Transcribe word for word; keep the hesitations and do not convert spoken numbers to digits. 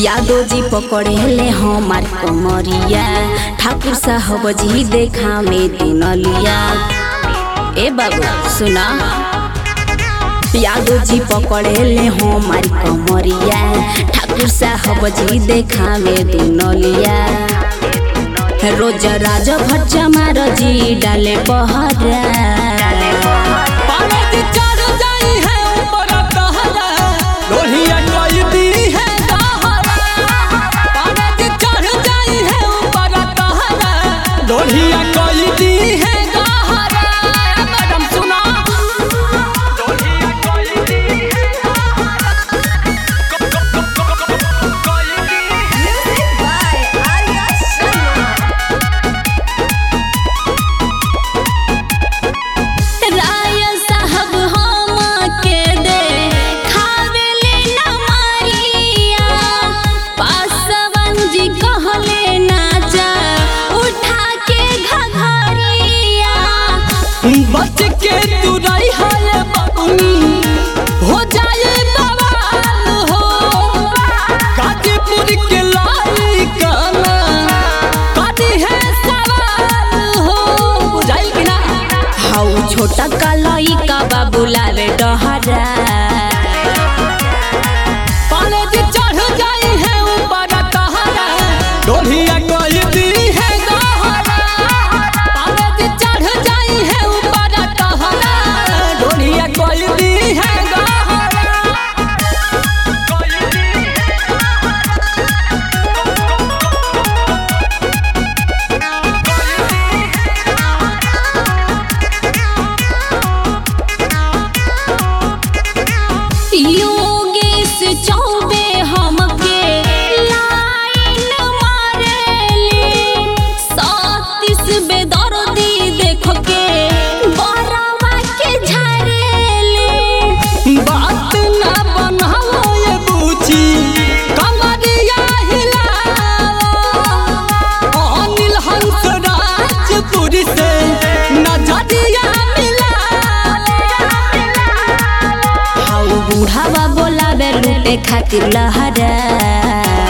यादो जी पकड़े ले हमार कमरिया ठाकुर साहब जी देखा में दुनलिया। ए बाबू सुना, यादो जी पकड़े ले हमार कमरिया ठाकुर साहब जी देखा में दुनलिया। रोज राज भट्ट मार जी डाले पहरा बच के तू रही है बबुनी हो जाए बवाल हो। गाजीपुर के लाई काना काटी है सवाल हो। बुझाइल कि ना हाउ छोटा कलाई का बाबू लावे डहरा पाले जी चढ़ जाई है ऊपर तहरा डोलिया कोई दी है गहरा। पाले जी चढ़ जाई है कोई दी है योगेश चौबे हमके लाइन मारेली सतीश बेदर्दी देख के बरवा के झारेली। बात ना बनाओ ये बूची कमरिया हिलाओ। अनिल हंस राजपुरी से नजरिया हाउ बूढ़ावा बोलावे लूटे खातिर लहरा।